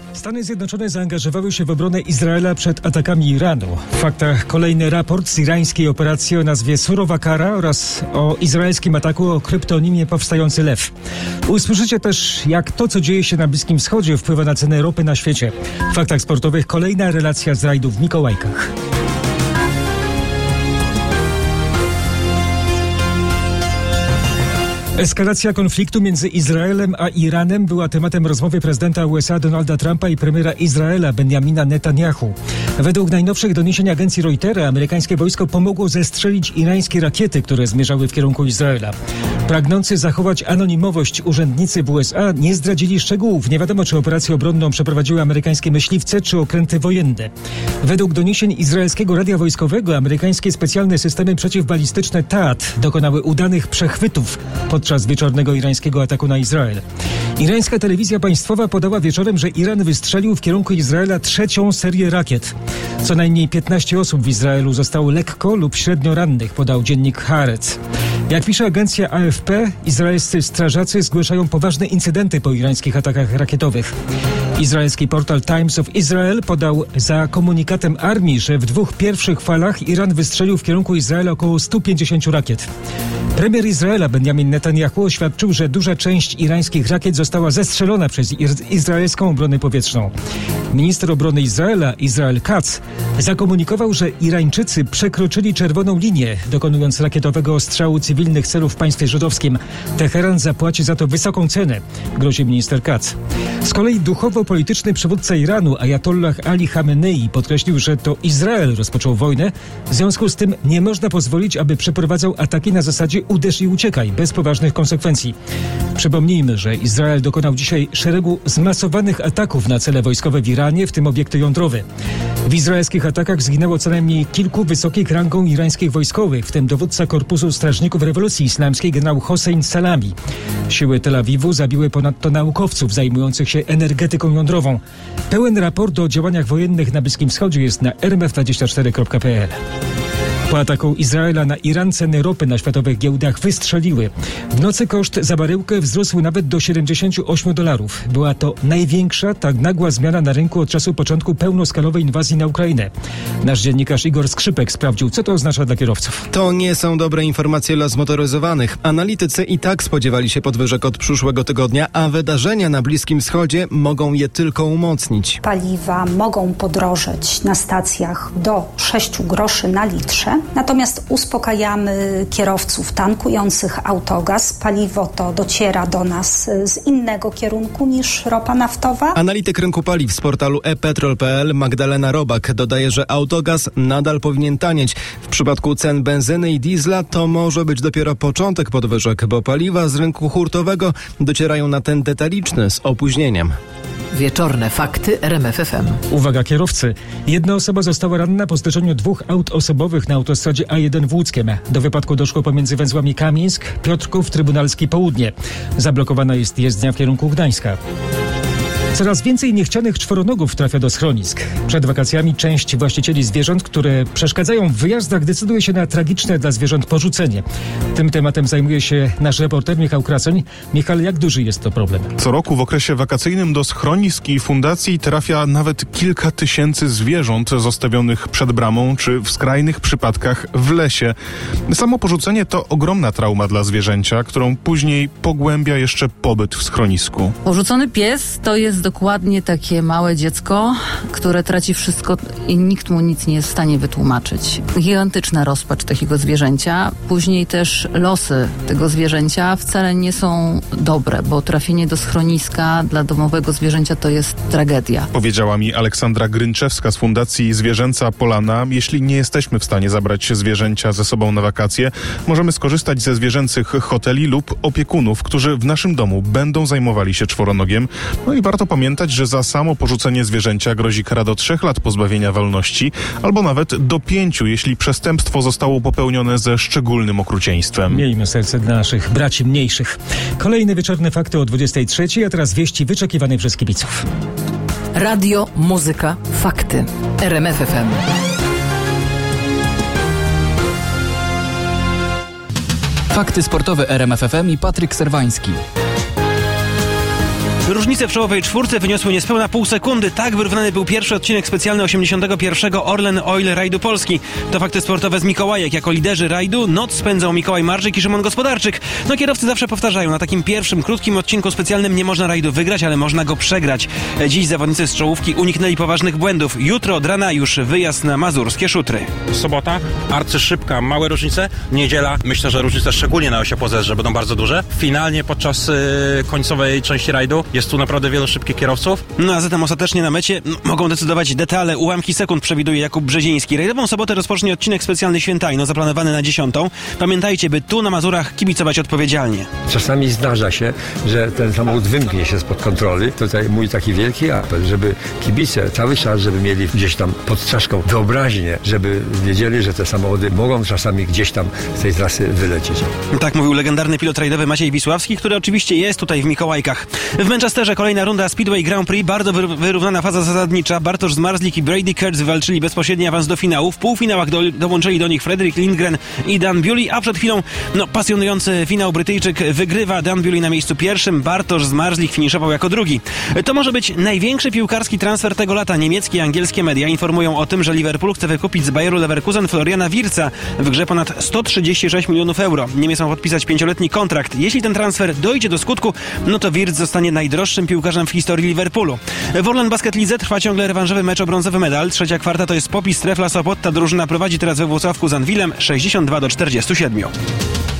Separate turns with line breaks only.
Stany Zjednoczone zaangażowały się w obronę Izraela przed atakami Iranu. W faktach kolejny raport z irańskiej operacji o nazwie Surowa Kara oraz o izraelskim ataku o kryptonimie Powstający Lew. Usłyszycie też, jak to, co dzieje się na Bliskim Wschodzie, wpływa na cenę ropy na świecie. W faktach sportowych kolejna relacja z rajdów w Mikołajkach. Eskalacja konfliktu między Izraelem a Iranem była tematem rozmowy prezydenta USA Donalda Trumpa i premiera Izraela Benjamina Netanyahu. Według najnowszych doniesień agencji Reutera amerykańskie wojsko pomogło zestrzelić irańskie rakiety, które zmierzały w kierunku Izraela. Pragnący zachować anonimowość urzędnicy w USA nie zdradzili szczegółów. Nie wiadomo, czy operację obronną przeprowadziły amerykańskie myśliwce czy okręty wojenne. Według doniesień izraelskiego radia wojskowego amerykańskie specjalne systemy przeciwbalistyczne THAAD dokonały udanych przechwytów podczas wieczornego irańskiego ataku na Izrael. Irańska telewizja państwowa podała wieczorem, że Iran wystrzelił w kierunku Izraela trzecią serię rakiet. Co najmniej 15 osób w Izraelu zostało lekko lub średnio rannych, podał dziennik Haaretz. Jak pisze agencja AFP, izraelscy strażacy zgłaszają poważne incydenty po irańskich atakach rakietowych. Izraelski portal Times of Israel podał za komunikatem armii, że w dwóch pierwszych falach Iran wystrzelił w kierunku Izraela około 150 rakiet. Premier Izraela Benjamin Netanyahu oświadczył, że duża część irańskich rakiet została zestrzelona przez izraelską obronę powietrzną. Minister obrony Izraela, Israel Katz, zakomunikował, że Irańczycy przekroczyli czerwoną linię, dokonując rakietowego ostrzału cywilnych celów w państwie żydowskim. Teheran zapłaci za to wysoką cenę, grozi minister Katz. Z kolei duchowo-polityczny przywódca Iranu, Ajatollah Ali Khamenei, podkreślił, że to Izrael rozpoczął wojnę. W związku z tym nie można pozwolić, aby przeprowadzał ataki na zasadzie uderz i uciekaj, bez poważnych konsekwencji. Przypomnijmy, że Izrael dokonał dzisiaj szeregu zmasowanych ataków na cele wojskowe w Iranie, w tym obiekty jądrowe. W izraelskich atakach zginęło co najmniej kilku wysokich rangą irańskich wojskowych, w tym dowódca Korpusu Strażników Rewolucji Islamskiej generał Hossein Salami. Siły Tel Awiwu zabiły ponadto naukowców zajmujących się energetyką jądrową. Pełen raport o działaniach wojennych na Bliskim Wschodzie jest na rmf24.pl. Po ataku Izraela na Iran ceny ropy na światowych giełdach wystrzeliły. W nocy koszt za baryłkę wzrósł nawet do $78. Była to największa tak nagła zmiana na rynku od czasu początku pełnoskalowej inwazji na Ukrainę. Nasz dziennikarz Igor Skrzypek sprawdził, co to oznacza dla kierowców.
To nie są dobre informacje dla zmotoryzowanych. Analitycy i tak spodziewali się podwyżek od przyszłego tygodnia, a wydarzenia na Bliskim Wschodzie mogą je tylko umocnić.
Paliwa mogą podrożeć na stacjach do 6 groszy na litrze. Natomiast uspokajamy kierowców tankujących autogaz. Paliwo to dociera do nas z innego kierunku niż ropa naftowa.
Analityk rynku paliw z portalu ePetrol.pl Magdalena Robak dodaje, że autogaz nadal powinien tanieć. W przypadku cen benzyny i diesla to może być dopiero początek podwyżek, bo paliwa z rynku hurtowego docierają na ten detaliczny z opóźnieniem.
Wieczorne fakty RMF FM.
Uwaga kierowcy. Jedna osoba została ranna po zderzeniu dwóch aut osobowych na autostradzie A1 w Łódzkiem. Do wypadku doszło pomiędzy węzłami Kamieńsk, Piotrków, Trybunalski Południe. Zablokowana jest jezdnia w kierunku Gdańska. Coraz więcej niechcianych czworonogów trafia do schronisk. Przed wakacjami część właścicieli zwierząt, które przeszkadzają w wyjazdach, decyduje się na tragiczne dla zwierząt porzucenie. Tym tematem zajmuje się nasz reporter Michał Krasoń. Michał, jak duży jest to problem?
Co roku w okresie wakacyjnym do schronisk i fundacji trafia nawet kilka tysięcy zwierząt zostawionych przed bramą, czy w skrajnych przypadkach w lesie. Samo porzucenie to ogromna trauma dla zwierzęcia, którą później pogłębia jeszcze pobyt w schronisku.
Porzucony pies to jest dokładnie takie małe dziecko, które traci wszystko i nikt mu nic nie jest w stanie wytłumaczyć. Gigantyczna rozpacz takiego zwierzęcia. Później też losy tego zwierzęcia wcale nie są dobre, bo trafienie do schroniska dla domowego zwierzęcia to jest tragedia.
Powiedziała mi Aleksandra Grynczewska z Fundacji Zwierzęca Polana. Jeśli nie jesteśmy w stanie zabrać zwierzęcia ze sobą na wakacje, możemy skorzystać ze zwierzęcych hoteli lub opiekunów, którzy w naszym domu będą zajmowali się czworonogiem. No i warto pamiętać, że za samo porzucenie zwierzęcia grozi kara do 3 lat pozbawienia wolności, albo nawet do 5, jeśli przestępstwo zostało popełnione ze szczególnym okrucieństwem.
Miejmy serce dla naszych braci mniejszych. Kolejne wieczorne fakty o 23:00, a teraz wieści wyczekiwane przez kibiców.
Radio, muzyka, fakty. RMF FM. Fakty sportowe RMF FM i Patryk Serwański.
Różnice w czołowej czwórce wyniosły niespełna pół sekundy. Tak wyrównany był pierwszy odcinek specjalny 81. Orlen Oil Rajdu Polski. To fakty sportowe z Mikołajek. Jako liderzy rajdu noc spędzą Mikołaj Marczyk i Szymon Gospodarczyk. Kierowcy zawsze powtarzają, na takim pierwszym, krótkim odcinku specjalnym nie można rajdu wygrać, ale można go przegrać. Dziś zawodnicy z czołówki uniknęli poważnych błędów. Jutro od rana już wyjazd na mazurskie szutry.
Sobota, arcyszybka, małe różnice. Niedziela, myślę, że różnice szczególnie na osi OZS, że będą bardzo duże. Finalnie podczas końcowej części rajdu jest tu naprawdę wielu szybkich kierowców.
A zatem ostatecznie na mecie mogą decydować detale. Ułamki sekund przewiduje Jakub Brzeziński. Rajdową sobotę rozpocznie odcinek specjalny Świętajno, zaplanowany na 10. Pamiętajcie, by tu na Mazurach kibicować odpowiedzialnie.
Czasami zdarza się, że ten samochód wymknie się spod kontroli. Tutaj mój taki wielki apel, żeby kibice cały czas, żeby mieli gdzieś tam pod czaszką wyobraźnię, żeby wiedzieli, że te samochody mogą czasami gdzieś tam z tej trasy wylecieć.
Tak mówił legendarny pilot rajdowy Maciej Wisławski, który oczywiście jest tutaj w Mikołajkach. W Manchesterze kolejna runda Speedway Grand Prix, bardzo wyrównana faza zasadnicza. Bartosz Zmarzlik i Brady Kurtz walczyli bezpośredni awans do finału. W półfinałach dołączyli do nich Frederick Lindgren i Dan Bewley, a przed chwilą pasjonujący finał. Brytyjczyk wygrywa, Dan Bewley na miejscu pierwszym, Bartosz Zmarzlik finiszował jako drugi. To może być największy piłkarski transfer tego lata. Niemieckie i angielskie media informują o tym, że Liverpool chce wykupić z Bayeru Leverkusen Floriana Wirtza w grze ponad 136 milionów euro. Niemiec ma podpisać 5-letni kontrakt. Jeśli ten transfer dojdzie do skutku, to Wirtz zostanie najdroższym piłkarzem w historii Liverpoolu. W Orlen Basket Lidze trwa ciągle rewanżowy mecz o brązowy medal. Trzecia kwarta to jest Popis Trefla Sopot. Ta drużyna prowadzi teraz we Włocławku z Anwilem 62-47.